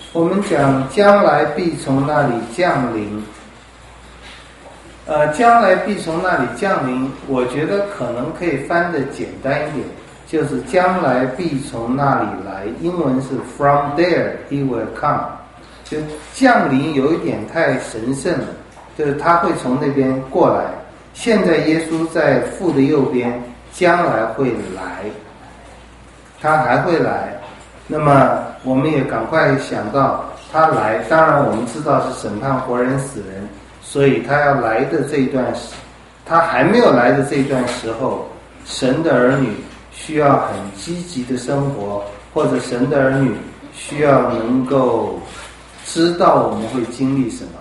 我们讲将来必从那里降临。将来必从那里降临，我觉得可能可以翻得简单一点，就是将来必从那里来。英文是 From there he will come。就降临有一点太神圣了，就是他会从那边过来。现在耶稣在父的右边，将来会来，他还会来。那么我们也赶快想到他来，当然我们知道是审判活人死人，所以他要来的这一段时，他还没有来的这一段时候，神的儿女需要很积极的生活，或者神的儿女需要能够知道我们会经历什么。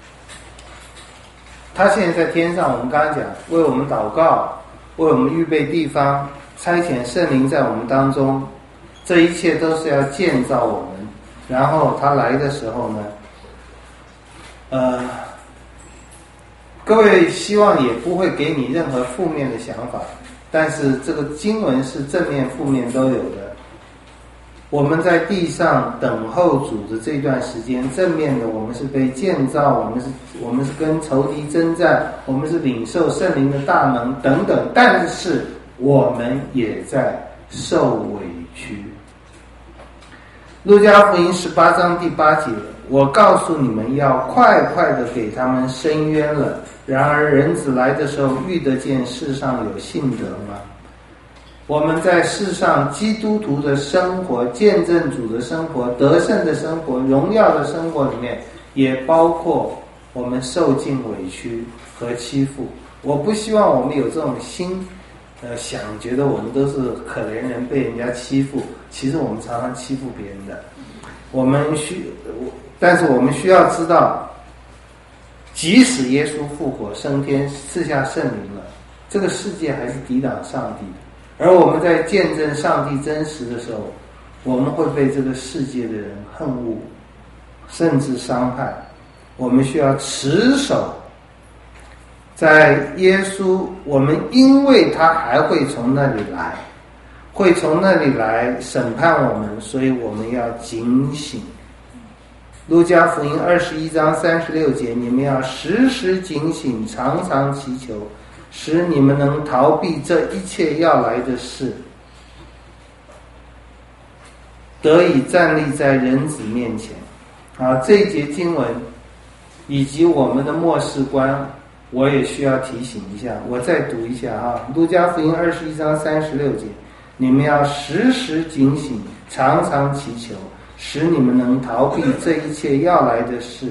他现在在天上，我们刚刚讲为我们祷告，为我们预备地方，差遣圣灵在我们当中，这一切都是要建造我们。然后他来的时候呢，各位希望也不会给你任何负面的想法，但是这个经文是正面负面都有的。我们在地上等候主的这段时间，正面的我们是被建造，我们是跟仇敌征战，我们是领受圣灵的大能等等，但是我们也在受委屈。路加福音18章第8节，我告诉你们要快快的给他们伸冤了，然而人子来的时候，遇得见世上有信德吗？我们在世上基督徒的生活，见证主的生活，得胜的生活，荣耀的生活里面，也包括我们受尽委屈和欺负。我不希望我们有这种心想觉得我们都是可怜人，被人家欺负，其实我们常常欺负别人的。但是我们需要知道，即使耶稣复活升天赐下圣灵了，这个世界还是抵挡上帝的。而我们在见证上帝真实的时候，我们会被这个世界的人恨恶，甚至伤害。我们需要持守在耶稣，我们因为他还会从那里来，会从那里来审判我们，所以我们要警醒。路加福音21章36节，你们要时时警醒，常常祈求，使你们能逃避这一切要来的事，得以站立在人子面前。这一节经文以及我们的末世观，我也需要提醒一下，我再读一下路加福音21章36节，你们要时时警醒，常常祈求，使你们能逃避这一切要来的事。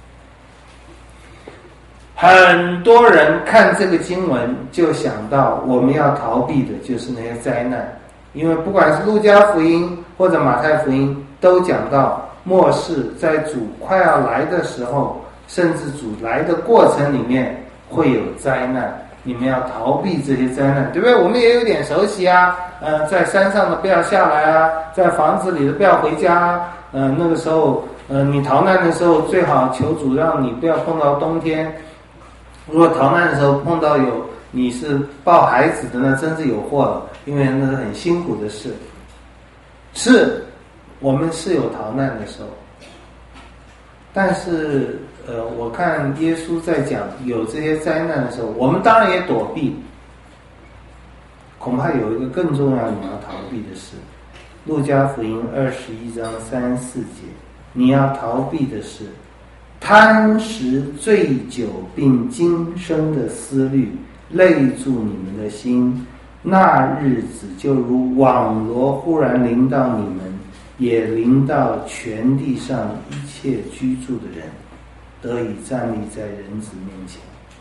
很多人看这个经文就想到我们要逃避的就是那些灾难，因为不管是路加福音或者马太福音都讲到末世在主快要来的时候，甚至主来的过程里面会有灾难，你们要逃避这些灾难，对不对？我们也有点熟悉在山上的不要下来在房子里的不要回家那个时候你逃难的时候最好求主让你不要碰到冬天。如果逃难的时候碰到你是抱孩子的，那真是有祸了，因为那是很辛苦的事。是我们是有逃难的时候，但是我看耶稣在讲有这些灾难的时候，我们当然也躲避。恐怕有一个更重要你要逃避的事，路加福音21章3、4节，你要逃避的是贪食醉酒并今生的思虑，累住你们的心，那日子就如网罗忽然临到你们，也临到全地上一切居住的人，得以站立在人子面前。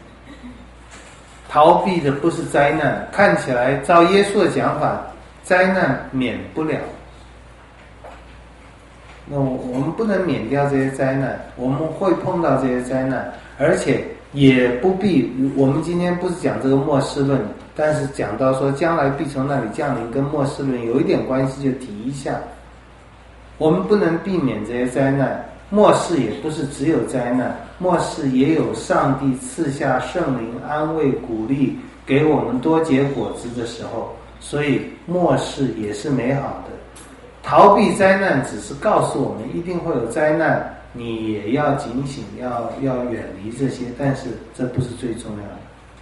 逃避的不是灾难，看起来照耶稣的讲法，灾难免不了。那我们不能免掉这些灾难，我们会碰到这些灾难，而且也不必。我们今天不是讲这个末世论，但是讲到说将来必从那里降临，跟末世论有一点关系，就提一下。我们不能避免这些灾难，末世也不是只有灾难，末世也有上帝赐下圣灵安慰鼓励，给我们多结果子的时候，所以末世也是美好的。 逃避灾难只是告诉我们一定会有灾难，你也要警醒，要远离这些，但是这不是最重要的。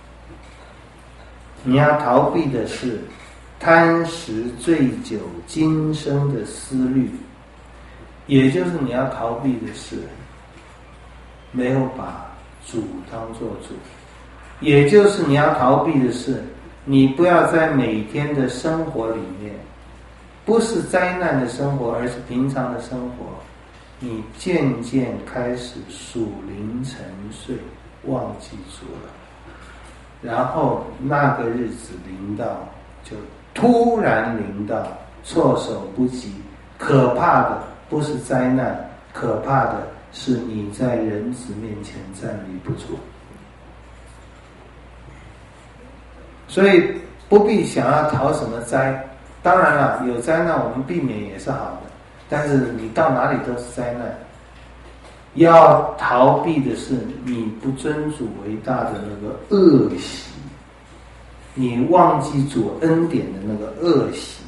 你要逃避的是贪食醉酒今生的思虑，也就是你要逃避的是没有把主当作主，也就是你要逃避的是你不要在每天的生活里面，不是灾难的生活，而是平常的生活，你渐渐开始属灵沉睡，忘记主了，然后那个日子临到，就突然临到，措手不及。可怕的不是灾难，可怕的是你在人子面前站立不住。所以不必想要逃什么灾，当然了，有灾难我们避免也是好的，但是你到哪里都是灾难。要逃避的是你不尊主为大的那个恶习，你忘记主恩典的那个恶习。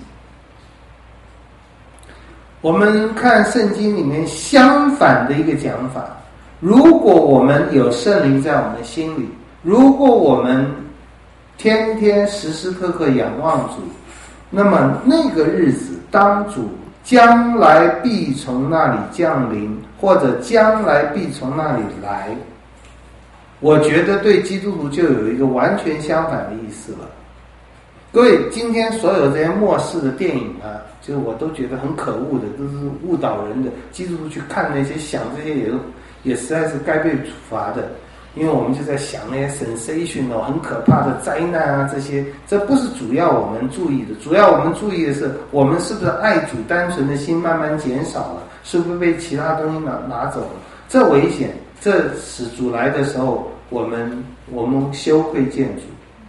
我们看圣经里面相反的一个讲法，如果我们有圣灵在我们的心里，如果我们天天时时刻刻仰望主，那么那个日子当主将来必从那里降临，或者将来必从那里来，我觉得对基督徒就有一个完全相反的意思了。各位，今天所有这些末世的电影啊，就是我都觉得很可恶的，都是误导人的。基督徒去看那些想这些也实在是该被处罚的，因为我们就在想那些 sensation 很可怕的灾难啊，这不是主要我们注意的。主要我们注意的是，我们是不是爱主单纯的心慢慢减少了，是不是被其他东西拿走了？这危险，这使主来的时候，我们羞愧见主。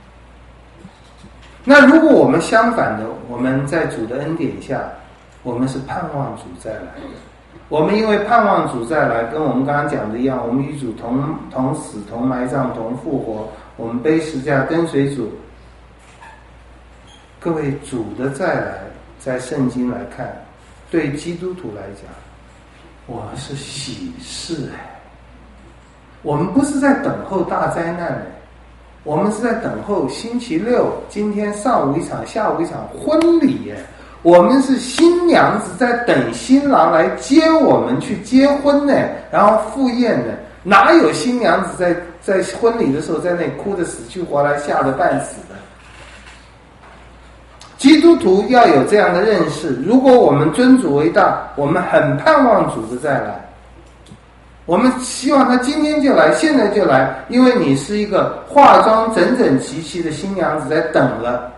那如果我们相反的，我们在主的恩典下，我们是盼望主再来的。我们因为盼望主再来，跟我们刚刚讲的一样，我们与主同死、同埋葬、同复活，我们背十字架跟随主。各位，主的再来，在圣经来看，对基督徒来讲，我是喜事我们不是在等候大灾难我们是在等候星期六，今天上午一场，下午一场婚礼我们是新娘子在等新郎来接我们去结婚然后赴宴哪有新娘子在婚礼的时候在那里哭得死去活来，吓得半死的？基督徒要有这样的认识，如果我们尊主为大，我们很盼望主的再来，我们希望他今天就来，现在就来，因为你是一个化妆整整齐齐的新娘子在等了。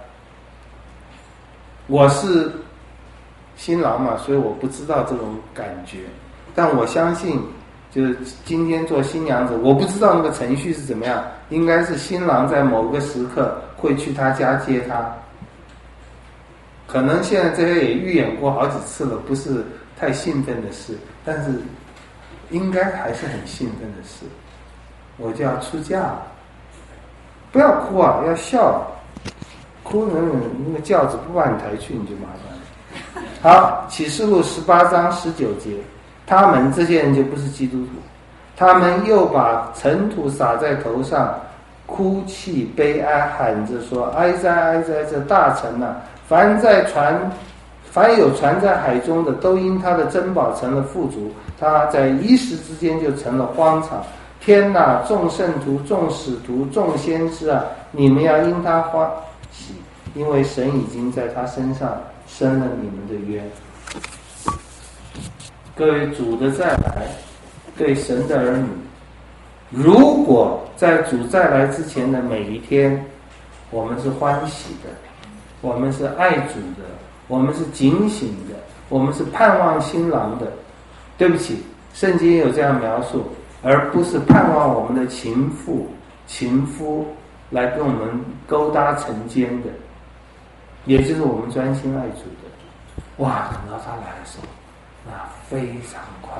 我是新郎嘛，所以我不知道这种感觉，但我相信就是今天做新娘子，我不知道那个程序是怎么样，应该是新郎在某个时刻会去他家接她，可能现在这些也预演过好几次了，不是太兴奋的事，但是应该还是很兴奋的事。我就要出嫁了，不要哭啊，要笑，哭那个轿子不把你抬去，你就麻烦了。好，启示录18章19节，他们这些人就不是基督徒，他们又把尘土撒在头上，哭泣悲哀，喊着说：哀哉哀哉，这大城啊！凡有船在海中的，都因他的珍宝成了富足，他在一时之间就成了荒场。天哪，众圣徒、众使徒、众先知啊，你们要因他欢喜，因为神已经在他身上伸了你们的冤。各位，主的再来对神的儿女，如果在主再来之前的每一天，我们是欢喜的，我们是爱主的，我们是警醒的，我们是盼望新郎的。对不起，圣经有这样描述，而不是盼望我们的情夫来跟我们勾搭成奸的，也就是我们专心爱主的。哇，等到他来的时候，那非常快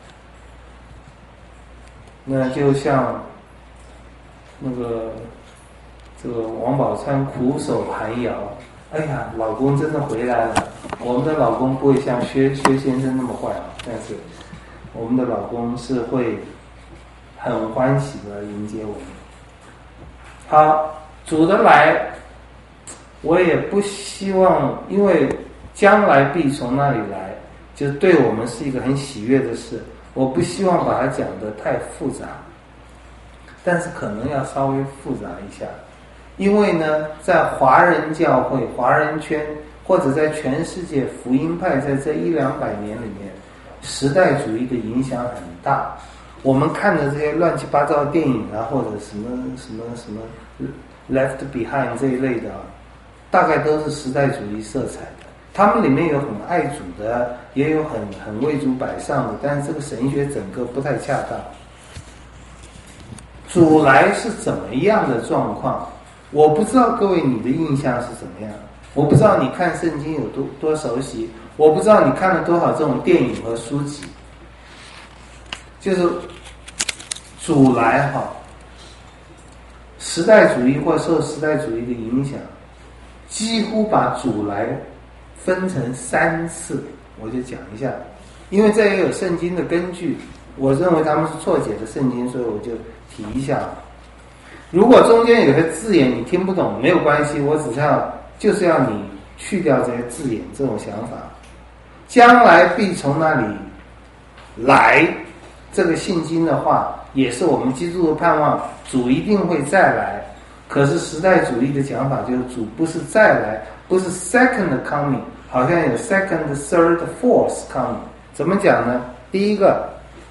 乐。那就像这个王宝钏苦守寒窑， 哎呀，老公真的回来了。我们的老公不会像薛先生那么坏啊，但是我们的老公是会很欢喜的迎接我们。好，主的来，我也不希望，因为将来必从那里来，就对我们是一个很喜悦的事。我不希望把它讲得太复杂，但是可能要稍微复杂一下，因为呢，在华人教会、华人圈，或者在全世界福音派，在这100-200年里面，时代主义的影响很大。我们看的这些乱七八糟的电影啊，或者什么 Left Behind 这一类的，大概都是时代主义色彩的。他们里面有很爱主的，也有很为主摆上的，但是这个神学整个不太恰当。主来是怎么样的状况？我不知道各位你的印象是怎么样，我不知道你看圣经有多熟悉，我不知道你看了多少这种电影和书籍。就是主来哈，时代主义或受时代主义的影响，几乎把主来分成3次，我就讲一下，因为这也有圣经的根据，我认为他们是错解的圣经，所以我就提一下。如果中间有些字眼你听不懂没有关系，我就是要你去掉这些字眼这种想法。将来必从那里来，这个信经的话也是我们基督的盼望，主一定会再来。可是时代主义的讲法就是主不是再来，不是 second coming， 好像有 second, third, fourth coming。 怎么讲呢？第一个，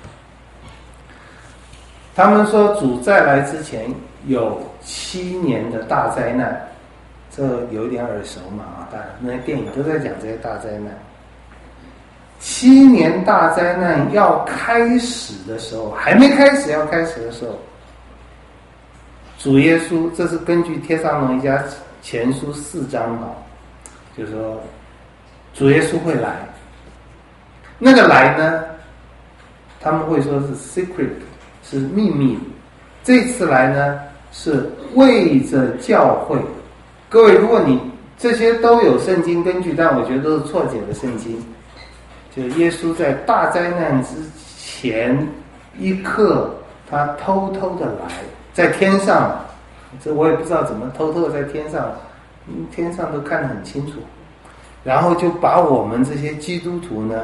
他们说主再来之前有7年的大灾难，这有点耳熟嘛啊，当然那些电影都在讲这些大灾难。7年大灾难要开始的时候，还没开始要开始的时候，主耶稣，这是根据帖撒罗尼迦前书4章啊，就是说主耶稣会来。那个来呢，他们会说是 secret， 是秘密的。这次来呢是为着教会。各位，如果你这些都有圣经根据，但我觉得都是错解的圣经。就耶稣在大灾难之前一刻，他偷偷的来，在天上，这我也不知道怎么偷偷的在天上，天上都看得很清楚，然后就把我们这些基督徒呢，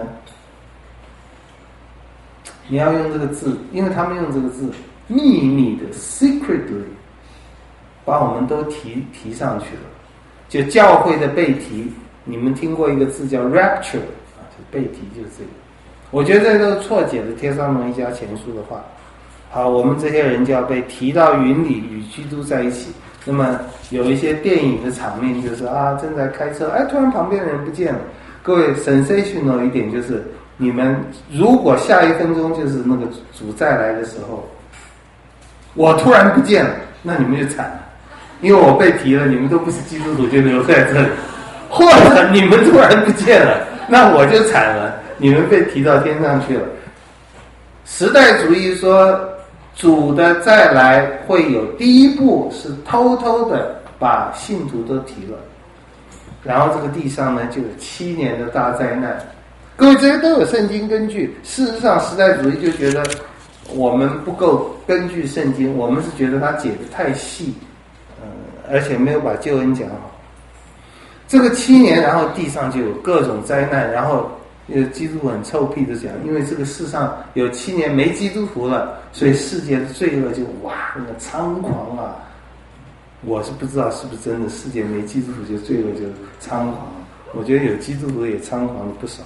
你要用这个字，因为他们用这个字，秘密的 secretly， 把我们都提上去了。就教会的被提，你们听过一个字叫 rapture。被提就是这个，我觉得这都是错解的帖撒罗尼迦前书的话。好，我们这些人就要被提到云里与基督在一起。那么有一些电影的场面就是啊，正在开车，哎，突然旁边的人不见了。各位 sensational 一点就是，你们如果下1分钟就是那个主再来的时候，我突然不见了，那你们就惨了，因为我被提了，你们都不是基督徒就留在这里，或者你们突然不见了，那我就惨了，你们被提到天上去了。时代主义说主的再来会有第一步是偷偷的把信徒都提了，然后这个地上呢就有7年的大灾难。各位，这些都有圣经根据。事实上时代主义就觉得我们不够根据圣经，我们是觉得它解得太细，而且没有把救恩讲好。这个7年，然后地上就有各种灾难，然后基督徒很臭屁的讲，因为这个世上有7年没基督徒了，所以世界的罪恶就哇那个猖狂啊！我是不知道是不是真的，世界没基督徒就罪恶就猖狂，我觉得有基督徒也猖狂的不少。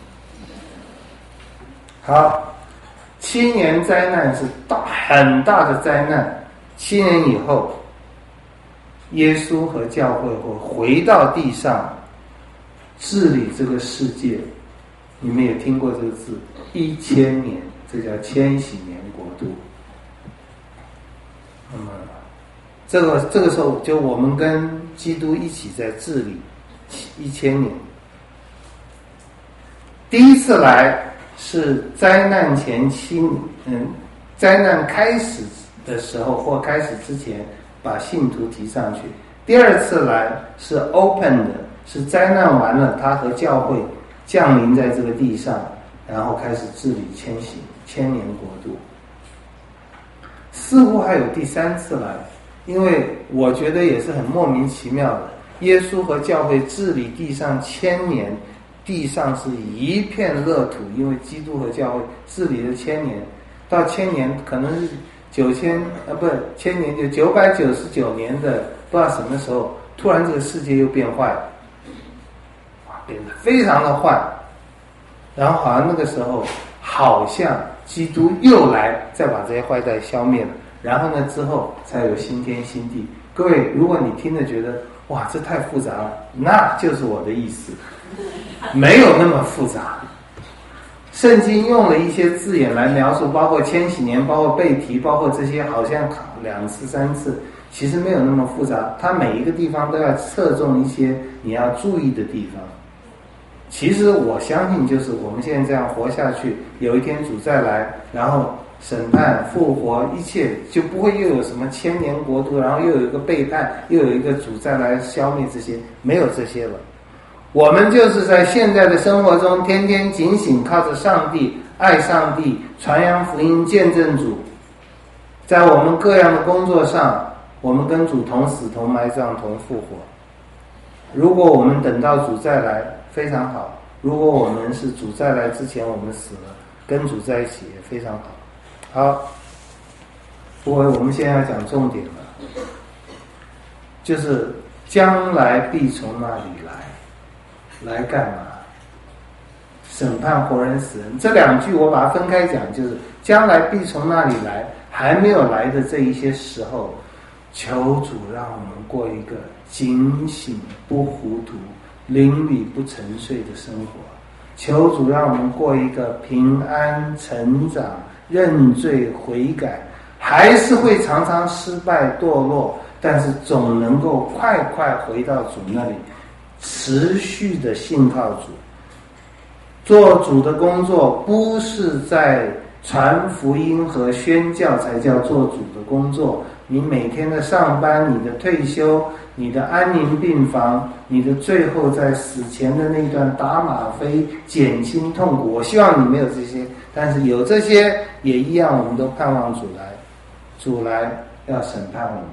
好，7年灾难是很大的灾难。7年以后，耶稣和教会会回到地上治理这个世界。你们也听过这个字，1000年，这叫千禧年国度。那么这个时候，就我们跟基督一起在治理1000年。第一次来是灾难前灾难开始的时候或开始之前把信徒提上去。第二次来是 open 的， 是灾难完了，他和教会降临在这个地上，然后开始治理千年国度。似乎还有第三次来，因为我觉得也是很莫名其妙的。耶稣和教会治理地上1000年，地上是一片乐土，因为基督和教会治理了1000年，到1000年可能是1000年就999年的不知道什么时候，突然这个世界又变坏了，变得非常的坏，然后好像那个时候好像基督又来再把这些坏蛋消灭了，然后呢之后才有新天新地。各位，如果你听着觉得哇这太复杂了，那就是我的意思，没有那么复杂。圣经用了一些字眼来描述，包括千禧年，包括被提，包括这些好像2次3次，其实没有那么复杂，它每一个地方都要侧重一些你要注意的地方。其实我相信就是我们现在这样活下去，有一天主再来，然后审判复活，一切就不会又有什么1000年国度，然后又有一个背叛，又有一个主再来消灭这些，没有这些了。我们就是在现在的生活中天天警醒，靠着上帝，爱上帝，传扬福音，见证主。在我们各样的工作上，我们跟主同死同埋葬同复活。如果我们等到主再来，非常好；如果我们是主再来之前我们死了，跟主在一起也非常好。好，不过我们现在要讲重点了，就是将来必从那里来干嘛？审判活人死人。这2句我把它分开讲，就是将来必从那里来，还没有来的这一些时候，求主让我们过一个警醒不糊涂，邻里不沉睡的生活。求主让我们过一个平安成长，认罪悔改，还是会常常失败堕落，但是总能够快快回到主那里，持续的信靠主。做主的工作不是在传福音和宣教才叫做主的工作，你每天的上班，你的退休，你的安宁病房，你的最后在死前的那段打吗啡，减轻痛苦，我希望你没有这些，但是有这些也一样，我们都盼望主来，主来要审判我们。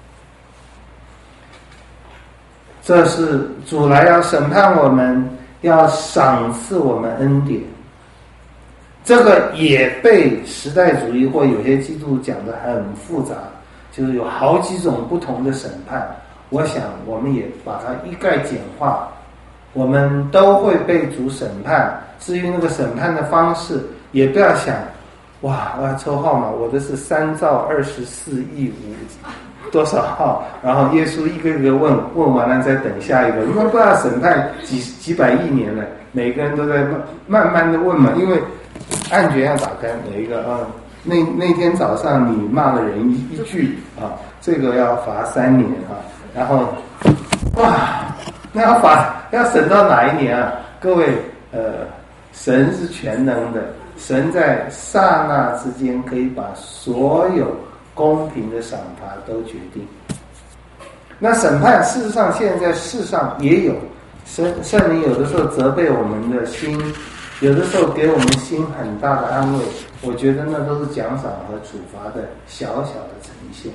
这是主来要审判我们，要赏赐我们恩典。这个也被时代主义或有些基督讲得很复杂，就是有好几种不同的审判。我想我们也把它一概简化，我们都会被主审判。至于那个审判的方式，也不要想哇我要抽号码，我的是3兆24亿5多少号，然后耶稣一个一个问完了再等下一个，因为不知道审判几百亿年了，每个人都在慢慢的问嘛，因为案卷要打开，有一个那天早上你骂了人一句啊，这个要罚3年啊，然后哇，那要审到哪一年啊？各位，神是全能的，神在刹那之间可以把所有公平的赏罚都决定。那审判事实上现在世上也有，圣灵有的时候责备我们的心，有的时候给我们心很大的安慰，我觉得那都是奖赏和处罚的小小的呈现。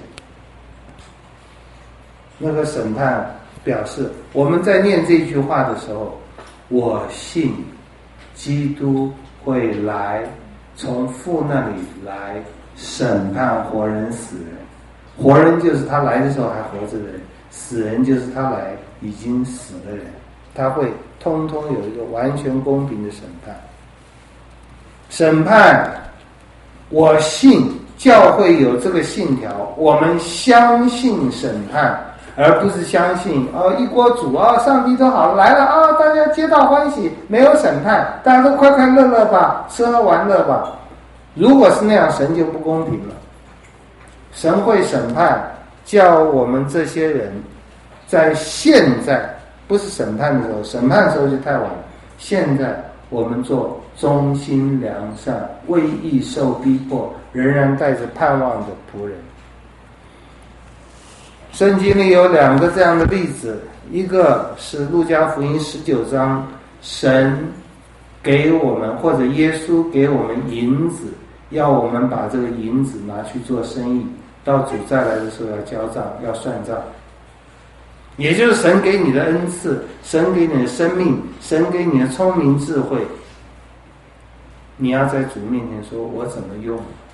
那个审判表示我们在念这句话的时候，我信基督会来，从父那里来审判活人死人。活人就是他来的时候还活着的人，死人就是他来已经死的人，他会通通有一个完全公平的审判。审判，我信教会有这个信条，我们相信审判，而不是相信一国主上帝都好来了大家皆大欢喜，没有审判，大家都快快乐乐吧，吃喝玩乐吧。如果是那样，神就不公平了。神会审判，叫我们这些人在现在，不是审判的时候，审判的时候就太晚了，现在我们做忠心良善，为义受逼迫，仍然带着盼望的仆人。圣经里有2个这样的例子， 一个是路加福音19章，神给我们或者耶稣给我们银子，要我们把这个银子拿去做生意，到主再来的时候要交账，要算账。也就是神给你的恩赐，神给你的生命，神给你的聪明智慧，你要在主面前说，我怎么用，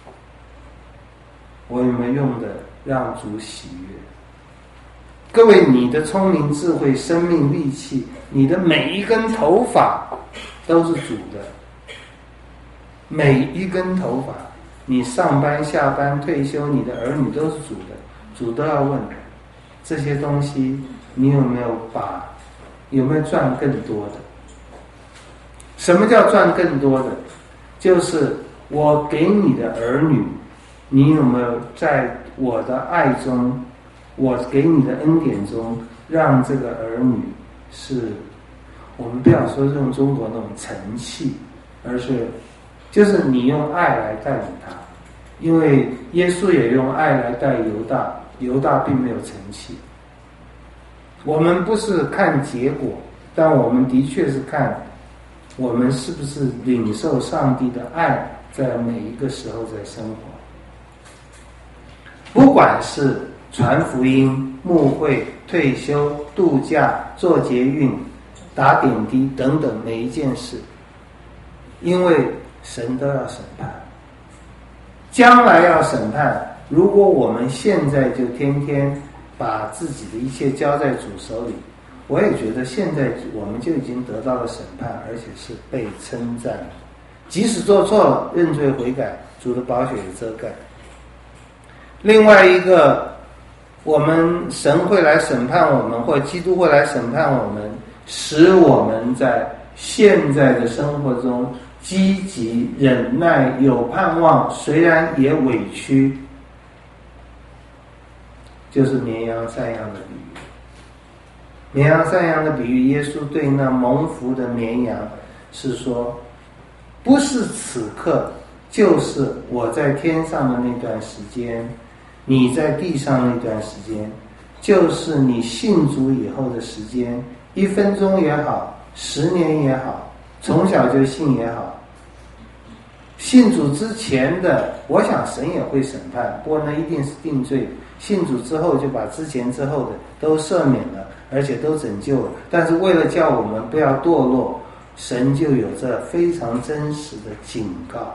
我有没有用的让主喜悦。各位，你的聪明智慧、生命力气，你的每一根头发都是主的，每一根头发，你上班下班退休，你的儿女都是主的，主都要问这些东西你有没有赚更多的。什么叫赚更多的？就是我给你的儿女，你有没有在我的爱中，我给你的恩典中，让这个儿女是，我们不要说用中国那种成器，而是就是你用爱来带领他。因为耶稣也用爱来带犹大，犹大并没有成器。我们不是看结果，但我们的确是看我们是不是领受上帝的爱，在每一个时候在生活。不管是传福音、牧会、退休、度假、做捷运、打点滴等等每一件事，因为神都要审判，将来要审判。如果我们现在就天天把自己的一切交在主手里，我也觉得现在我们就已经得到了审判，而且是被称赞。即使做错了，认罪悔改，主的宝血也遮盖。另外一个，我们神会来审判我们，或者基督会来审判我们，使我们在现在的生活中积极忍耐，有盼望，虽然也委屈，就是绵羊山羊的比喻。绵羊山羊的比喻，耶稣对那蒙福的绵羊是说，不是此刻，就是我在天上的那段时间，你在地上那段时间，就是你信主以后的时间，1分钟也好，10年也好，从小就信也好。信主之前的，我想神也会审判，不过那一定是定罪。信主之后就把之前之后的都赦免了，而且都拯救了。但是为了叫我们不要堕落，神就有这非常真实的警告。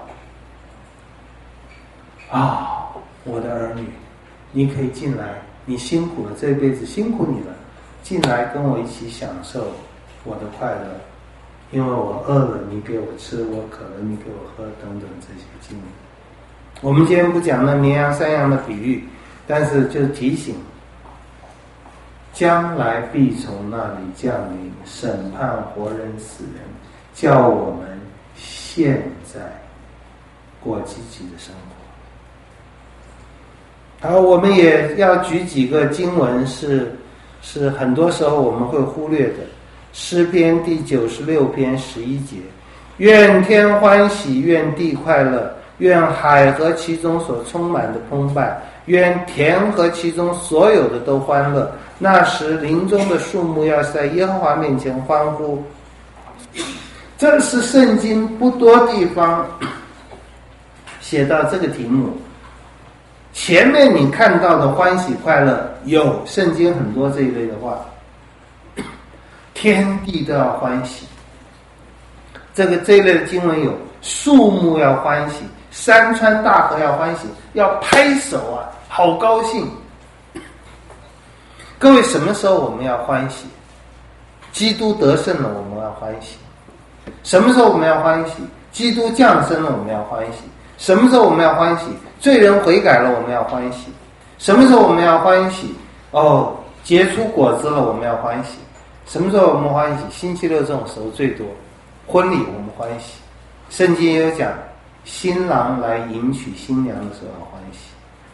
我的儿女，你可以进来，你辛苦了，这辈子辛苦你了，进来跟我一起享受我的快乐。因为我饿了，你给我吃；我渴了，你给我喝，等等这些经历。我们今天不讲那绵羊山羊的比喻，但是就提醒，将来必从那里降临，审判活人死人，叫我们现在过积极的生活。好，我们也要举几个经文是很多时候我们会忽略的。诗篇第96篇11节，愿天欢喜，愿地快乐，愿海和其中所充满的澎湃，愿田和其中所有的都欢乐。那时林中的树木要在耶和华面前欢呼。这是圣经不多地方写到这个题目。前面你看到的欢喜快乐，有圣经很多这一类的话，天地都要欢喜。这一类的经文有树木要欢喜，山川大河要欢喜，要拍手啊，好高兴。各位，什么时候我们要欢喜？基督得胜了，我们要欢喜。什么时候我们要欢喜？基督降生了，我们要欢喜。什么时候我们要欢喜？罪人悔改了，我们要欢喜。什么时候我们要欢喜？结出果子了，我们要欢喜。什么时候我们欢喜？星期六这种时候最多，婚礼我们欢喜。圣经也有讲，新郎来迎娶新娘的时候要欢喜。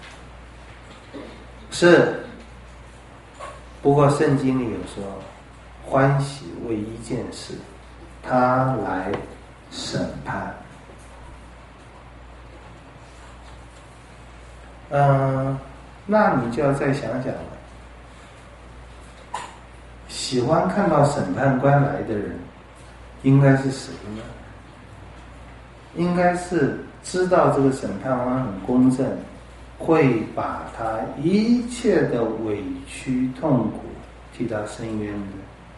是，不过圣经里有说，欢喜为一件事，他来审判。那你就要再想想了。 喜欢看到审判官来的人，应该是谁呢？应该是知道这个审判官很公正，会把他一切的委屈痛苦替他伸冤的。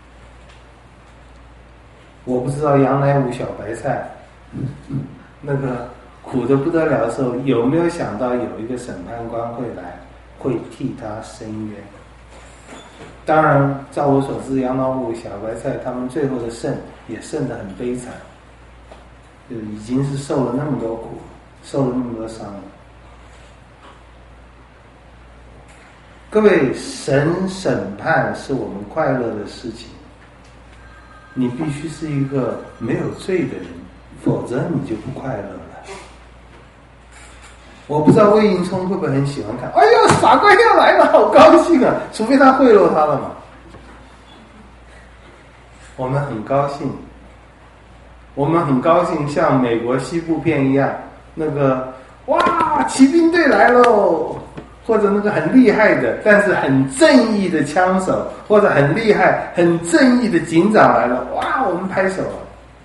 我不知道杨乃武小白菜那个苦得不得了的时候，有没有想到有一个审判官会来，会替他伸冤？当然，照我所知，杨乃武小白菜他们最后的胜也胜得很悲惨，就已经是受了那么多苦，受了那么多伤了。各位，神审判是我们快乐的事情，你必须是一个没有罪的人，否则你就不快乐了。我不知道魏应充会不会很喜欢看，哎呦，法官要来了，好高兴啊！除非他贿赂他了嘛。我们很高兴，我们很高兴，像美国西部片一样，那个哇，骑兵队来喽！或者那个很厉害的，但是很正义的枪手，或者很厉害、很正义的警长来了，哇，我们拍手了。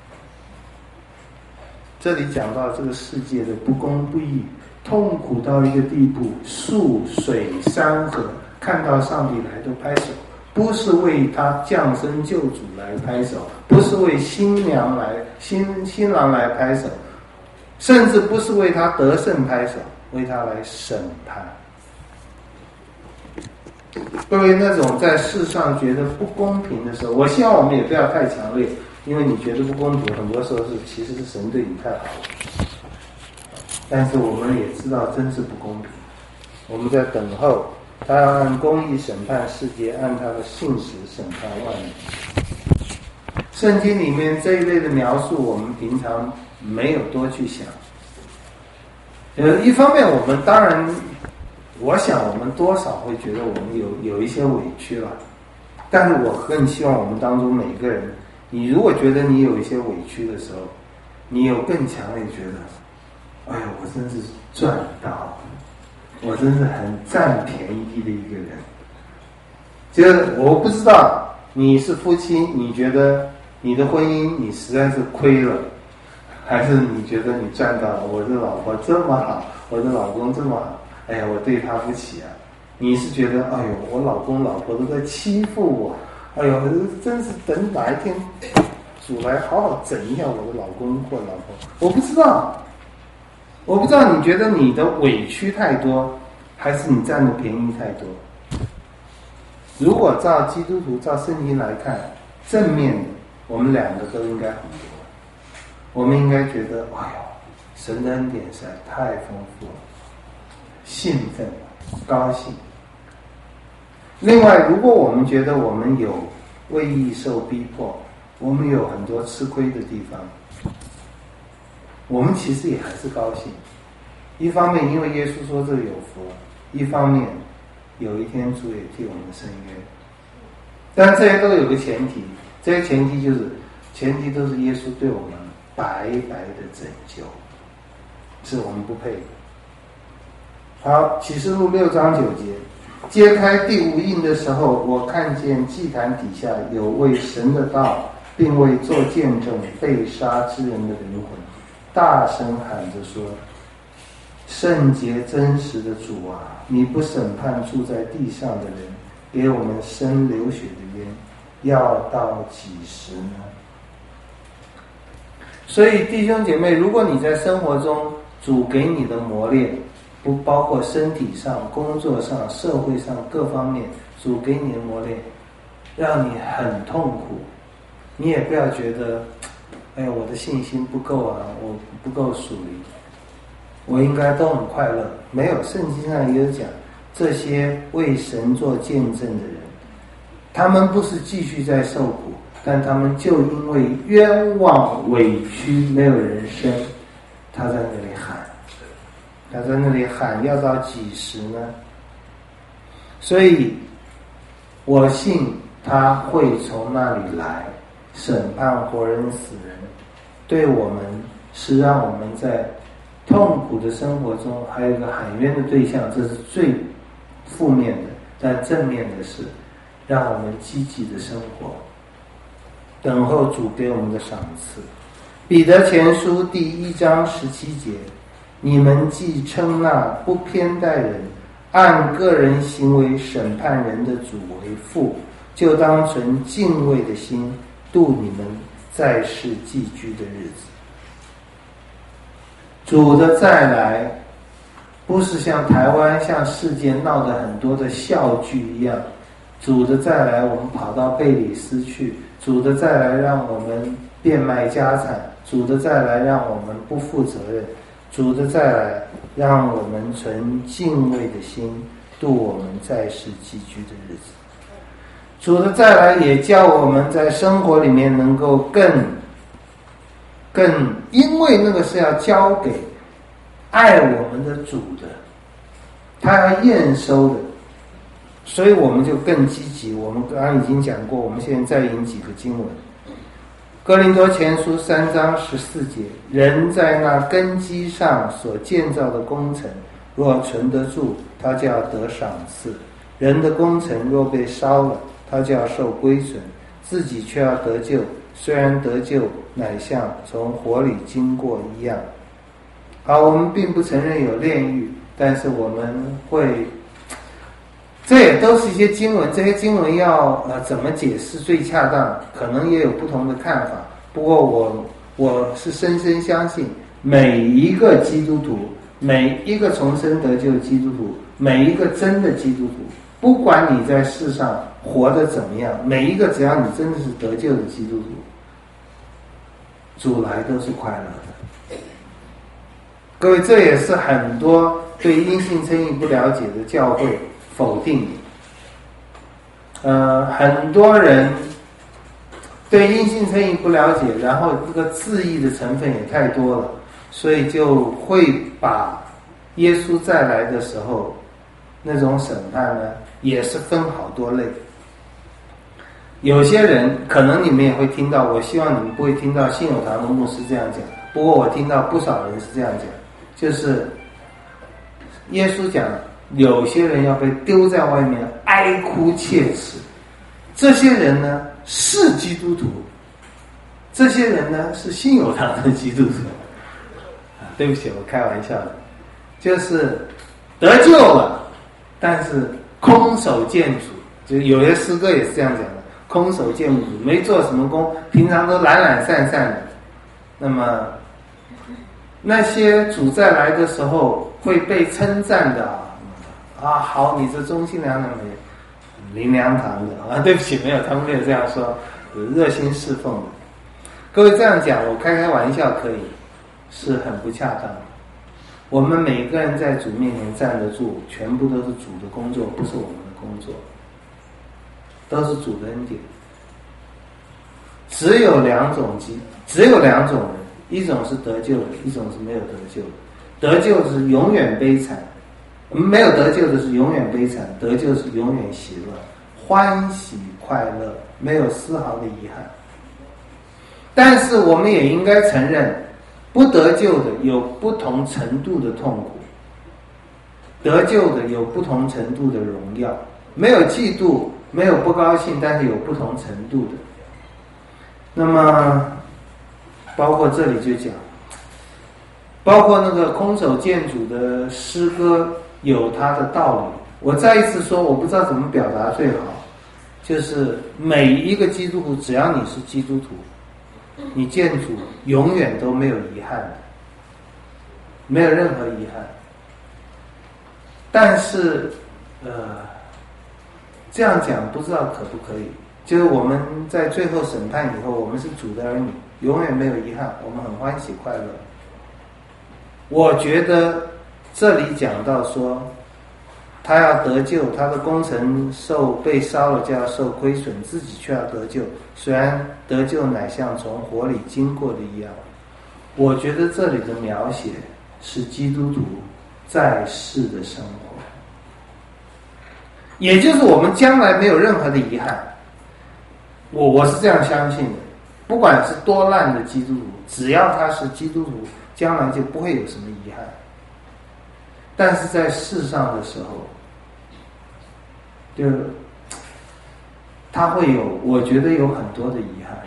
这里讲到这个世界的不公不义，痛苦到一个地步，树、水、山河，看到上帝来都拍手，不是为他降生救主来拍手，不是为新郎来拍手，甚至不是为他得胜拍手，为他来审判。各位，那种在世上觉得不公平的时候，我希望我们也不要太强烈，因为你觉得不公平，很多时候其实是神对你太好了。但是我们也知道真是不公平，我们在等候他要按公义审判世界，按他的信实审判万民。圣经里面这一类的描述，我们平常没有多去想。一方面我们当然，我想我们多少会觉得我们有一些委屈了，但是我更希望我们当中每个人，你如果觉得你有一些委屈的时候，你有更强烈觉得，哎呦，我真是赚到了，我真是很占便宜的一个人。就是我不知道你是夫妻，你觉得你的婚姻你实在是亏了，还是你觉得你赚到了，我的老婆这么好，我的老公这么好，哎呀，我对他不起啊。你是觉得，哎呦，我老公老婆都在欺负我，哎呦，真是等哪一天主来好好整一下我的老公或老婆。我不知道你觉得你的委屈太多，还是你占的便宜太多。如果照基督徒照圣经来看，正面的我们两个都应该很多，我们应该觉得，哎呦，神的恩典实在太丰富了，兴奋高兴。另外，如果我们觉得我们有为义受逼迫，我们有很多吃亏的地方，我们其实也还是高兴。一方面因为耶稣说这个有福，一方面有一天主也替我们伸冤。但这些都有个前提，这些前提都是耶稣对我们白白的拯救，是我们不配的。好，启示录6章9节，揭开第5印的时候，我看见祭坛底下有为神的道并为做见证被杀之人的灵魂，大声喊着说，圣洁真实的主啊，你不审判住在地上的人，给我们生流血的冤，要到几时呢？所以弟兄姐妹，如果你在生活中主给你的磨练，不包括身体上、工作上、社会上各方面，主给你的磨练让你很痛苦，你也不要觉得，哎呀，我的信心不够啊，我不够属灵，我应该都很快乐。没有，圣经上也有讲，这些为神做见证的人，他们不是继续在受苦，但他们就因为冤枉委屈没有人生，他在那里喊要到几时呢？所以我信他会从那里来审判活人死人，对我们是让我们在痛苦的生活中还有一个喊冤的对象，这是最负面的。但正面的是让我们积极的生活，等候主给我们的赏赐。彼得前书第1章17节，你们既称那不偏待人，按个人行为审判人的主为父，就当存敬畏的心度你们在世寄居的日子。主的再来不是像台湾像世界闹得很多的笑剧一样，主的再来我们跑到贝里斯去，主的再来让我们变卖家产，主的再来让我们不负责任，主的再来让我们存敬畏的心度我们在世寄居的日子。主的再来也叫我们在生活里面能够更，因为那个是要交给爱我们的主的，他要验收的，所以我们就更积极。我们刚刚已经讲过，我们现在再引几个经文。哥林多前书3章14节，人在那根基上所建造的工程，若存得住，他就要得赏赐；人的工程若被烧了，他就要受归损，自己却要得救，虽然得救，乃像从火里经过一样。好，我们并不承认有炼狱，但是我们会，这也都是一些经文，这些经文要怎么解释最恰当，可能也有不同的看法。不过我是深深相信，每一个基督徒，每一个重生得救的基督徒，每一个真的基督徒，不管你在世上活得怎么样，每一个只要你真的是得救的基督徒，主来都是快乐的。各位，这也是很多对因信称义不了解的教会否定的。很多人对因信称义不了解，然后这个自义的成分也太多了，所以就会把耶稣再来的时候那种审判呢，也是分好多类。有些人可能你们也会听到，我希望你们不会听到信友堂的牧师这样讲，不过我听到不少人是这样讲，就是耶稣讲有些人要被丢在外面哀哭切齿，这些人呢是基督徒，这些人呢是信友堂的基督徒。对不起，我开玩笑的，就是得救了，但是空手见主，就有些诗歌也是这样讲的，空手见主，没做什么工，平常都懒懒散散的。那么那些主再来的时候会被称赞的啊，好，你这忠心良能的灵粮堂的啊，对不起，没有，他们没有这样说，热心侍奉的。各位这样讲，我开开玩笑可以，是很不恰当的。我们每个人在主面前站得住，全部都是主的工作，不是我们的工作，都是主的恩典。只有两种人，一种是得救的，一种是没有得救的。得救的是永远悲惨，没有得救的是永远悲惨，得救是永远喜乐，欢喜快乐，没有丝毫的遗憾。但是我们也应该承认，不得救的有不同程度的痛苦，得救的有不同程度的荣耀，没有嫉妒，没有不高兴，但是有不同程度的。那么包括这里就讲，包括那个空手见主的诗歌有它的道理。我再一次说，我不知道怎么表达最好，就是每一个基督徒，只要你是基督徒，你见主永远都没有遗憾的，没有任何遗憾。但是这样讲不知道可不可以，就是我们在最后审判以后，我们是主的儿女，永远没有遗憾，我们很欢喜快乐。我觉得这里讲到说他要得救，他的工程被烧了就要受亏损，自己却要得救，虽然得救乃像从火里经过的一样。我觉得这里的描写是基督徒在世的生活，也就是我们将来没有任何的遗憾。我是这样相信的，不管是多烂的基督徒，只要他是基督徒，将来就不会有什么遗憾。但是在世上的时候，就他会有，我觉得有很多的遗憾，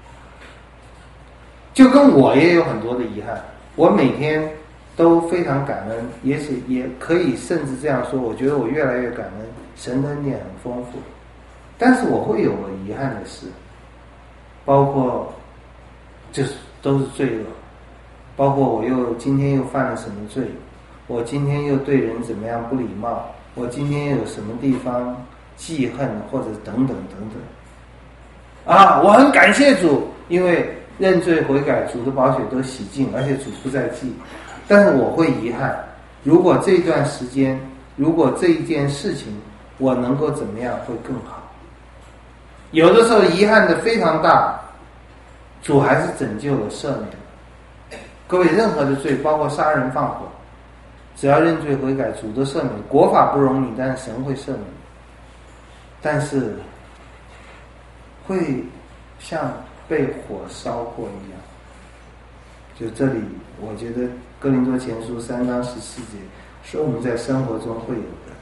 就跟我也有很多的遗憾。我每天都非常感恩，也可以甚至这样说，我觉得我越来越感恩，神的恩典很丰富。但是我会有我遗憾的事，包括就是都是罪恶，包括我今天又犯了什么罪，我今天又对人怎么样不礼貌，我今天又有什么地方记恨或者等等等等。我很感谢主，因为认罪悔改，主的宝血都洗净，而且主不再记。但是我会遗憾，如果这段时间，如果这一件事情我能够怎么样会更好。有的时候遗憾的非常大，主还是拯救了赦免了。各位，任何的罪，包括杀人放火，只要认罪悔改，主的赦免，国法不容你，但是神会赦免。但是会像被火烧过一样。就这里我觉得哥林多前书3章14节说我们在生活中会有的，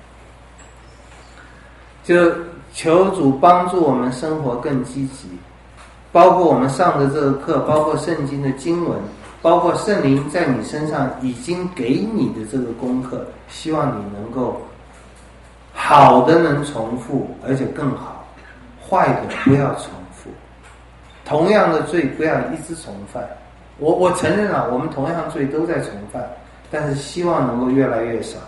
就求主帮助我们生活更积极，包括我们上的这个课，包括圣经的经文，包括圣灵在你身上已经给你的这个功课，希望你能够好的能重复，而且更好，坏的不要重复，同样的罪不要一直重犯。我承认了，我们同样罪都在重犯，但是希望能够越来越少，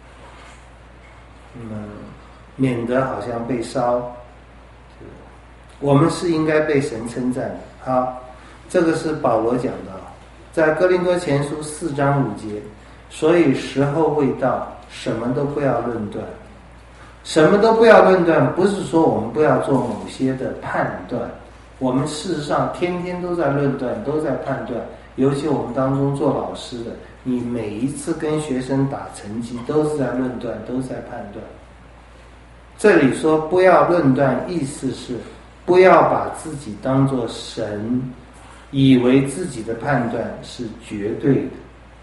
免得好像被烧。我们是应该被神称赞的。好，这个是保罗讲的，在哥林多前书4章5节，所以时候未到，什么都不要论断。什么都不要论断，不是说我们不要做某些的判断，我们事实上天天都在论断，都在判断。尤其我们当中做老师的，你每一次跟学生打成绩都是在论断，都是在判断。这里说不要论断，意思是不要把自己当作神，以为自己的判断是绝对的。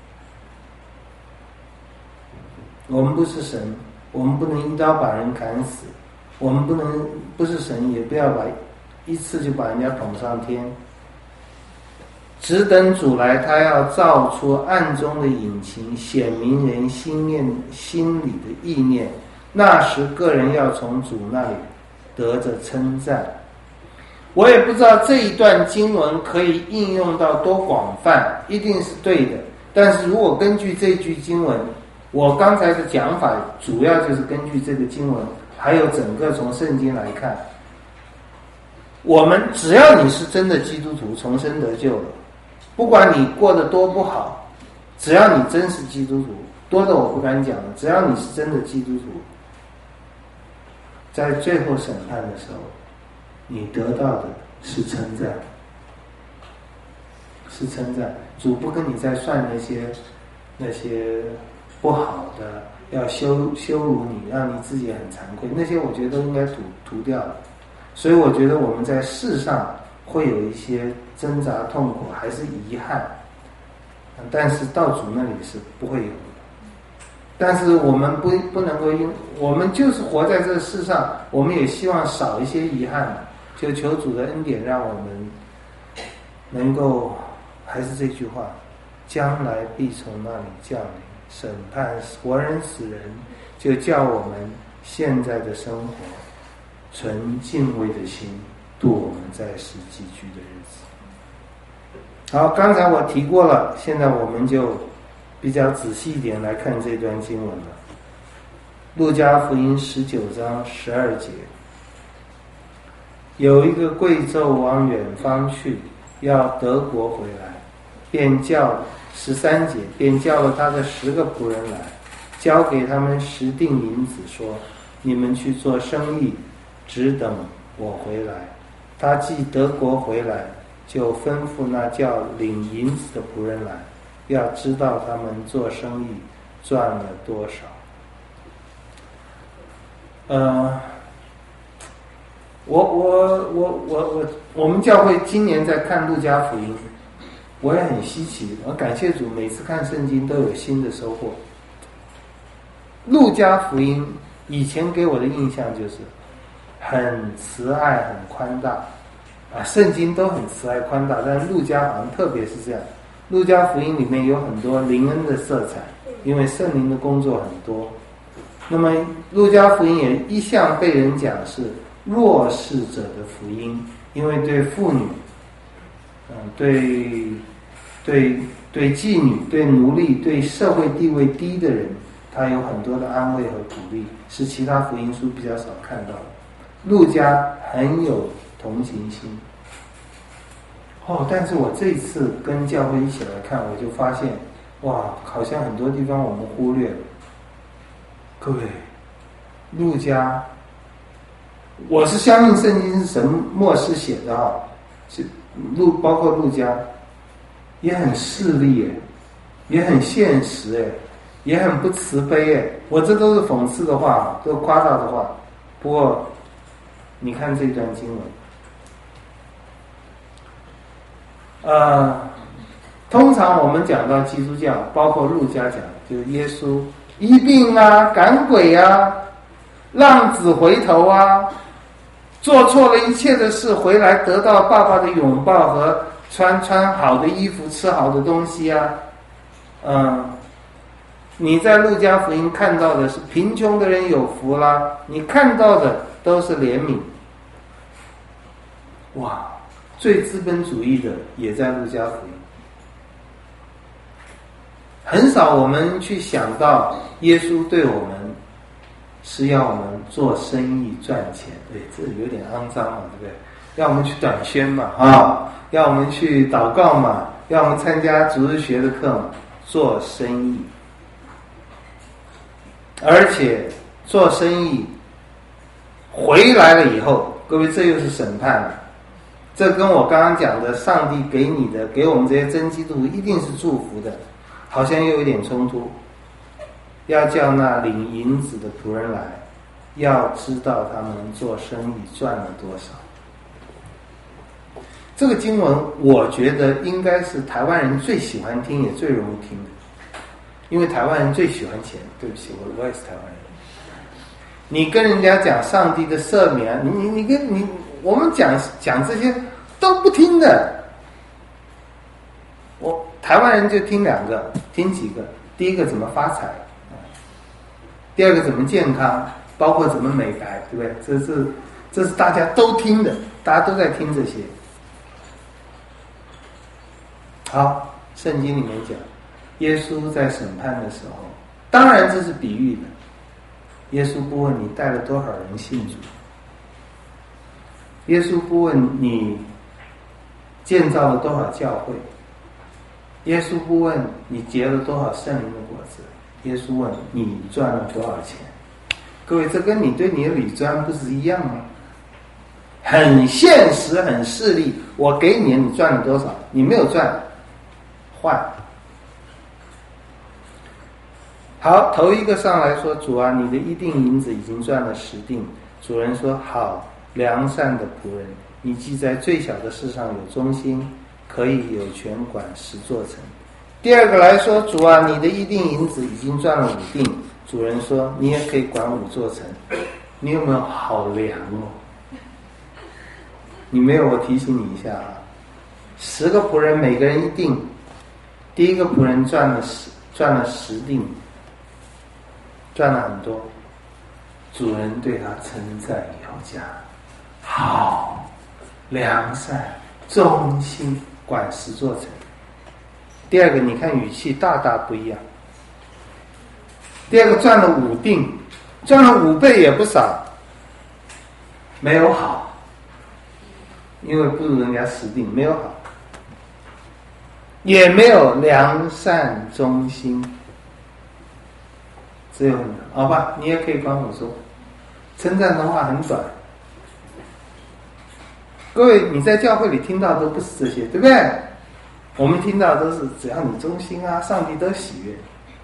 我们不是神，我们不能一刀把人砍死，我们不是神，也不要一次就把人家捧上天。只等主来，他要照出暗中的隐情，显明人心里的意念，那时个人要从主那里得着称赞。我也不知道这一段经文可以应用到多广泛，一定是对的。但是如果根据这句经文，我刚才的讲法主要就是根据这个经文，还有整个从圣经来看，我们只要你是真的基督徒，重生得救了，不管你过得多不好，只要你真是基督徒，多的我不敢讲了，只要你是真的基督徒，在最后审判的时候，你得到的是称赞，是称赞。主不跟你再算那些不好的，要羞辱你，让你自己很惭愧，那些我觉得都应该涂掉了。所以我觉得我们在世上会有一些挣扎痛苦，还是遗憾，但是到主那里是不会有的。但是我们不能够我们就是活在这世上，我们也希望少一些遗憾，就求主的恩典，让我们能够，还是这句话，将来必从那里降临，审判活人死人，就叫我们现在的生活存敬畏的心度我们在世寄居的日子。好，刚才我提过了，现在我们就比较仔细一点来看这段经文了。路加福音19章12节，有一个贵胄往远方去，要得国回来，便叫13节，便叫了他的10个仆人来，交给他们10锭银子，说：你们去做生意，只等我回来。他既得国回来，就吩咐那叫领银子的仆人来，要知道他们做生意赚了多少。我们教会今年在看路加福音，我也很稀奇，我感谢主，每次看圣经都有新的收获。路加福音以前给我的印象就是很慈爱、很宽大啊。圣经都很慈爱宽大，但是路加好像特别是这样。路加福音里面有很多灵恩的色彩，因为圣灵的工作很多。那么路加福音也一向被人讲是弱势者的福音，因为对妇女，对妓女、对奴隶、对社会地位低的人，他有很多的安慰和鼓励，是其他福音书比较少看到的。路加很有同情心。但是我这一次跟教会一起来看，我就发现，哇，好像很多地方我们忽略了。各位，路加，我是相信圣经是神默示写的啊，包括路加，也很势利哎，也很现实哎，也很不慈悲哎。我这都是讽刺的话，都是夸大的话。不过，你看这段经文。通常我们讲到基督教，包括路加讲，就是耶稣医病啊、赶鬼啊、浪子回头啊，做错了一切的事回来得到爸爸的拥抱和穿好的衣服、吃好的东西啊。你在路加福音看到的是贫穷的人有福啦，你看到的都是怜悯。哇！最资本主义的也在路加福音，很少我们去想到耶稣对我们是要我们做生意赚钱，对，这有点肮脏嘛，对不对？要我们去短宣嘛，要我们去祷告嘛，要我们参加主日学的课嘛，做生意，而且做生意回来了以后，各位，这又是审判了。这跟我刚刚讲的上帝给你的，给我们这些真基督徒一定是祝福的，好像又有点冲突。要叫那领银子的仆人来，要知道他们做生意赚了多少。这个经文我觉得应该是台湾人最喜欢听也最容易听的，因为台湾人最喜欢钱。对不起，我也是台湾人。你跟人家讲上帝的赦免，我们讲这些都不听的。台湾人就听听几个。第一个怎么发财，第二个怎么健康，包括怎么美白，对不对？这是大家都听的，大家都在听这些。好，圣经里面讲，耶稣在审判的时候，当然这是比喻的。耶稣不问你带了多少人信主，耶稣不问你建造了多少教会，耶稣不问你结了多少圣灵的果子，耶稣问你赚了多少钱。各位，这跟你对你的理专不是一样吗？很现实，很势利。我给你，你赚了多少？你没有赚，换。好，头一个上来说，主啊，你的一锭银子已经赚了10锭。主人说，好，良善的仆人，你既在最小的事上有忠心，可以有权管10座城。第二个来说，主啊，你的一锭银子已经赚了5锭。主人说，你也可以管5座城。你有没有好良哦？你没有，我提醒你一下啊，10个仆人每个人1锭，第一个仆人赚了10锭。赚了很多，主人对他称赞有加，好，良善，忠心，管10座城。第二个，你看语气大大不一样。第二个赚了5锭，赚了5倍也不少，没有好，因为不如人家10锭，没有好，也没有良善忠心。只有好吧，你也可以帮我说，称赞的话很短。各位，你在教会里听到都不是这些，对不对？我们听到都是只要你忠心啊，上帝都喜悦。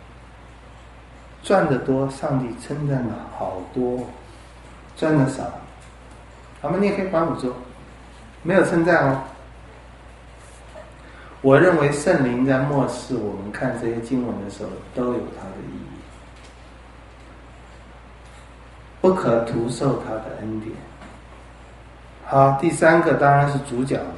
赚得多，上帝称赞的好多；赚得少，好吗？你也可以帮我说，没有称赞哦。我认为圣灵在末世，我们看这些经文的时候，都有它的意义。不可徒受他的恩典， 好，第三个当然是主角了。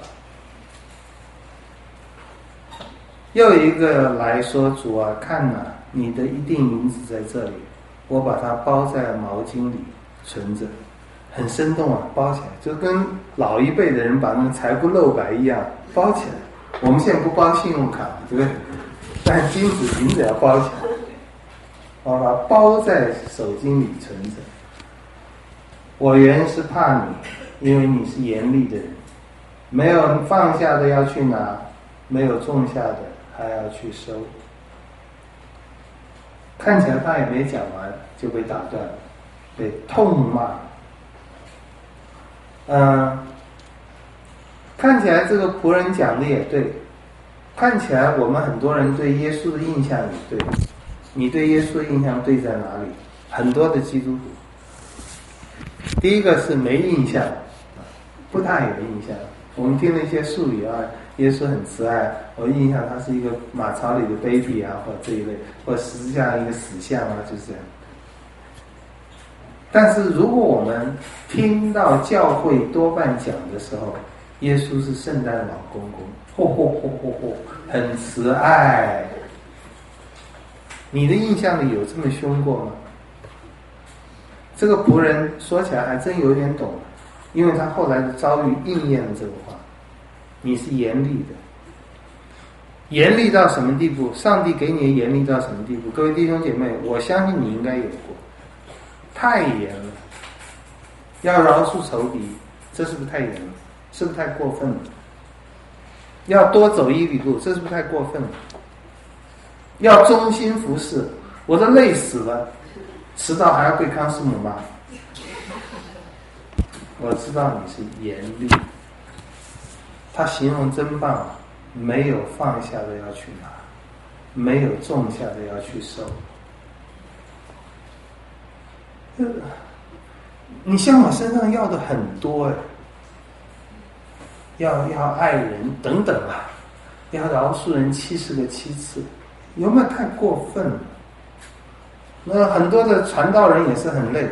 又一个来说：“主啊，看哪，你的一锭银子在这里，我把它包在毛巾里存着。”很生动啊，包起来，就跟老一辈的人把那个财不露白一样包起来。我们现在不包信用卡，对不对？但金子银子要包起来，我把它包在手巾里存着。我原是怕你，因为你是严厉的人，没有放下的要去拿，没有种下的还要去收。看起来他也没讲完就被打断了，被痛骂。看起来这个仆人讲的也对，看起来我们很多人对耶稣的印象也对。你对耶稣的印象对在哪里？很多的基督徒，第一个是没印象，不太有印象。我们听了一些术语啊，耶稣很慈爱，我印象他是一个马槽里的 baby 啊，或这一类，或十字架一个死相啊，就是这样。但是如果我们听到教会多半讲的时候，耶稣是圣诞老公公，很慈爱。你的印象里有这么凶过吗？这个仆人说起来还真有点懂，因为他后来的遭遇应验了这个话。你是严厉的，严厉到什么地步？上帝给你的严厉到什么地步？各位弟兄姐妹，我相信你应该有过。太严了，要饶恕仇敌，这是不是太严了？是不是太过分了？要多走一里路，这是不是太过分了？要忠心服侍，我都累死了，迟到还要被康师母骂。我知道你是严厉，他形容真棒，没有放下的要去拿，没有种下的要去收。你向我身上要的很多哎，要爱人等等啊，要饶恕人70个7次，有没有太过分了？那很多的传道人也是很累，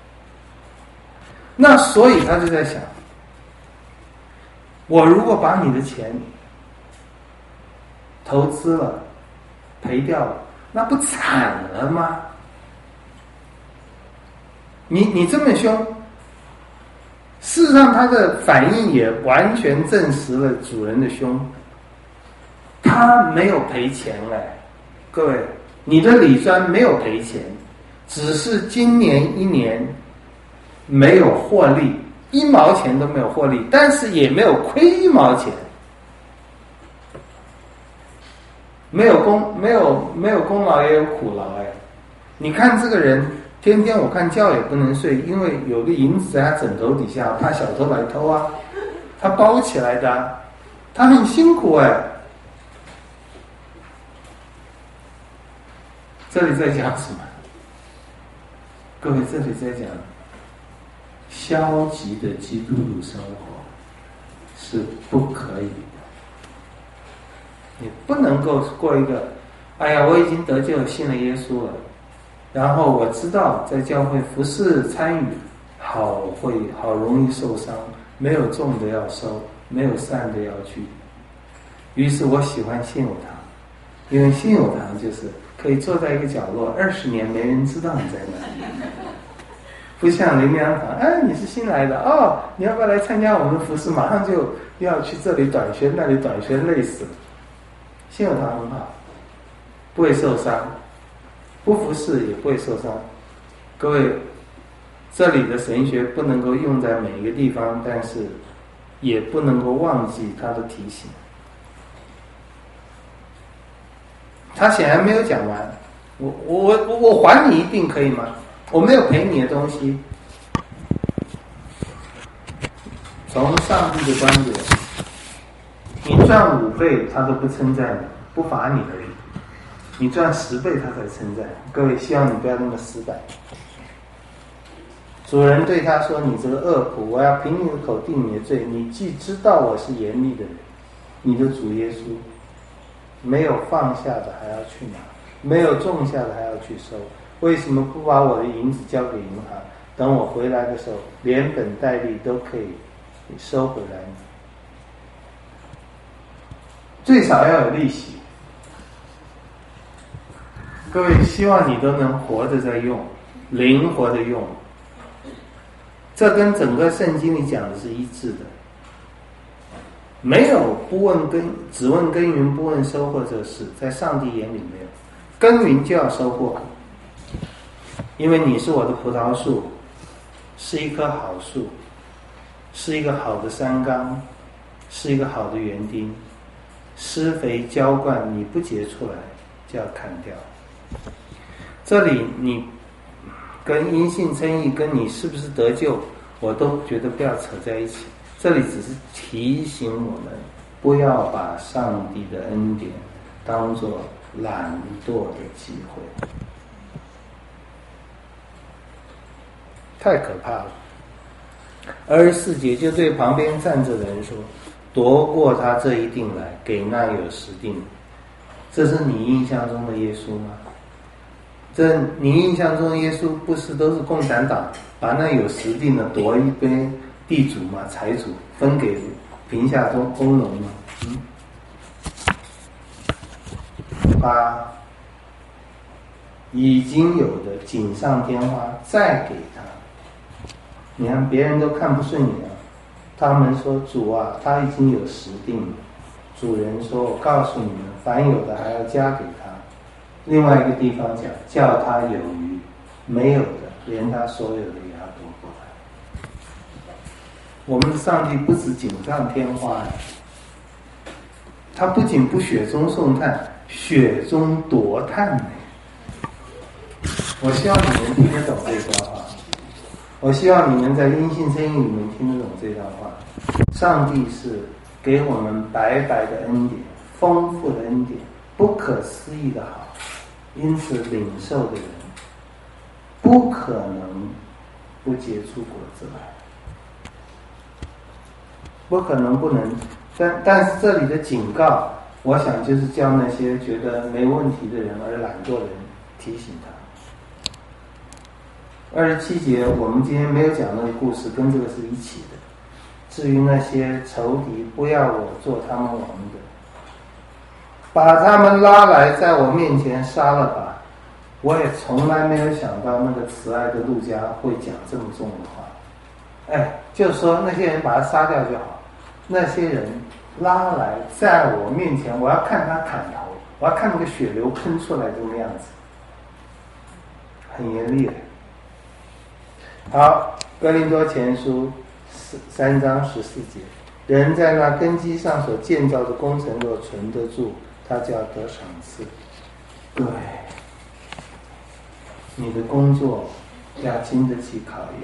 那所以他就在想，我如果把你的钱投资了，赔掉了，那不惨了吗？你这么凶，事实上他的反应也完全证实了主人的凶。他没有赔钱哎，各位，你的李专没有赔钱，只是今年1年没有获利，1毛钱都没有获利，但是也没有亏1毛钱。没有功劳也有苦劳哎，你看这个人。天天我看觉也不能睡，因为有个银子在他枕头底下，怕小偷来偷啊，他包起来的啊，他很辛苦哎。这里在讲什么？各位，这里在讲消极的基督徒生活是不可以的，你不能够过一个，哎呀，我已经得救信了耶稣了。然后我知道在教会服侍参与，好容易受伤，没有种的要收，没有善的要去。于是我喜欢信友堂，因为信友堂就是可以坐在一个角落，20年没人知道你在哪里，不像灵粮堂，哎，你是新来的哦，你要不要来参加我们服侍？马上就要去这里短宣，那里短宣，累死了。信友堂很好，不会受伤。不服侍也不会受伤。各位，这里的神学不能够用在每一个地方，但是也不能够忘记他的提醒。他显然没有讲完，我还你一定可以吗？我没有赔你的东西。从上帝的观点，你赚5倍他都不称赞你，不罚你而已。你赚10倍他才称赞。各位，希望你不要那么死板。主人对他说：“你这个恶仆，我要凭你的口定你的罪。你既知道我是严厉的人，你的主耶稣没有放下的还要去拿，没有种下的还要去收。为什么不把我的银子交给银行？等我回来的时候，连本带利都可以你收回来，最少要有利息。各位，希望你都能活着在用，灵活的用。这跟整个圣经里讲的是一致的，没有不问只问耕耘不问收获这事，在上帝眼里没有。耕耘就要收获，因为你是我的葡萄树，是一棵好树，是一个好的山冈，是一个好的园丁。施肥浇灌你不结出来就要砍掉。这里你跟因信称义跟你是不是得救，我都觉得不要扯在一起。这里只是提醒我们，不要把上帝的恩典当作懒惰的机会，太可怕了。24节就对旁边站着的人说：夺过他这一定来，给那有实定。这是你印象中的耶稣吗？这你印象中的耶稣不是都是共产党把那有实定的夺一杯地主嘛、财主分给贫下中工农嘛？把已经有的锦上添花再给他。你看别人都看不顺眼，他们说主啊，他已经有实定了。主人说我告诉你们，凡有的还要加给他。另外一个地方讲，叫他有余，没有的连他所有的也要夺过来。我们的上帝不止锦上添花，他不仅不雪中送炭，雪中夺炭呢。我希望你们听得懂这段话，我希望你们在因信称义里面听得懂这段话。上帝是给我们白白的恩典，丰富的恩典，不可思议的好，因此领受的人不可能不结出果子来，不可能不能。但是这里的警告，我想就是叫那些觉得没问题的人而懒惰的人提醒他。27节我们今天没有讲那个故事，跟这个是一起的。至于那些仇敌，不要我做他们王的，把他们拉来在我面前杀了吧。我也从来没有想到那个慈爱的路加会讲这么重的话。就是说那些人把他杀掉就好，那些人拉来在我面前，我要看他砍头，我要看那个血流喷出来这个样子，很严厉的。好，哥林多前书3章14节，人在那根基上所建造的工程若存得住，他就要得赏赐。对，你的工作要经得起考验，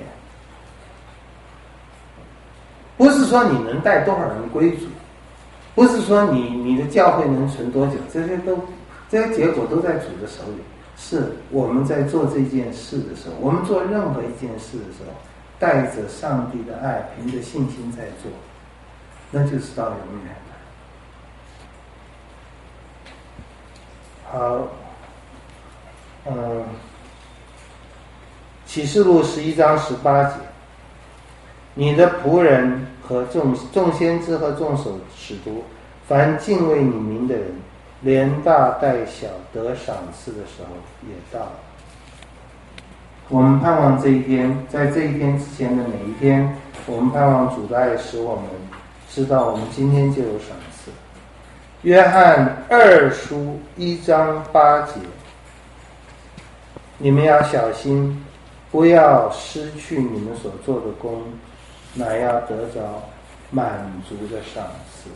不是说你能带多少人归主，不是说你的教会能存多久，这些结果都在主的手里。是我们在做这件事的时候，我们做任何一件事的时候，带着上帝的爱，凭着信心在做，那就是到永远的。好，启示录11章18节，你的仆人和众先知和众使徒，凡敬畏你名的人，连大带小得赏赐的时候也到了。我们盼望这一天，在这一天之前的每一天，我们盼望主的爱使我们知道我们今天就有赏赐。约翰2书1章8节，你们要小心，不要失去你们所做的工，乃要得着满足的赏赐。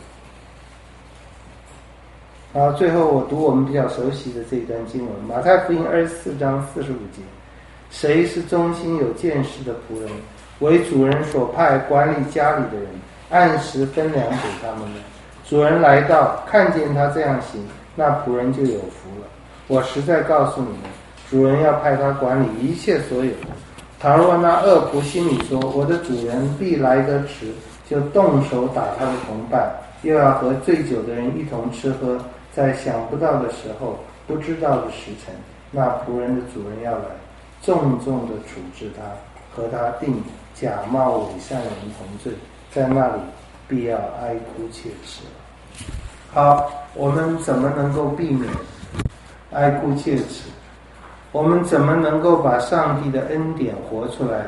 好，最后我读我们比较熟悉的这一段经文，马太福音24章45节，谁是忠心有见识的仆人，为主人所派管理家里的人，按时分粮给他们呢？主人来到，看见他这样行，那仆人就有福了。我实在告诉你们，主人要派他管理一切所有的。倘若那恶仆心里说，我的主人必来得迟，就动手打他的同伴，又要和醉酒的人一同吃喝，在想不到的时候，不知道的时辰，那仆人的主人要来，重重的处置他，和他定假冒伪善人同罪， 在那里必要哀哭切齿。好，我们怎么能够避免哀哭切齿？我们怎么能够把上帝的恩典活出来？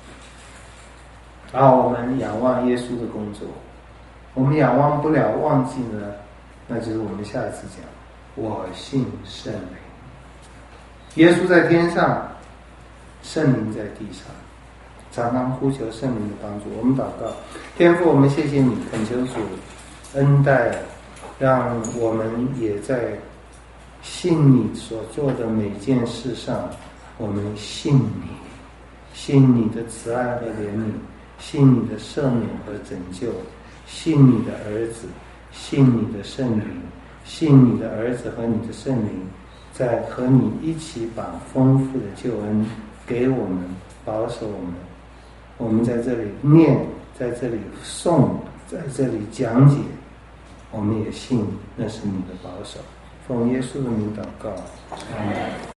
我们仰望耶稣的工作，我们仰望不了，忘记了，那就是我们下一次讲我信圣灵。耶稣在天上，圣灵在地上，常常呼求圣灵的帮助。我们祷告，天父，我们谢谢你，恳求主恩待，让我们也在信你所做的每件事上，我们信你，信你的慈爱和怜悯，信你的赦免和拯救，信你的儿子，信你的圣灵，信你的儿子和你的圣灵，在和你一起把丰富的救恩给我们，保守我们。我们在这里念，在这里诵，在这里讲解，我们也信那是你的保守。奉耶稣的名祷告，阿们。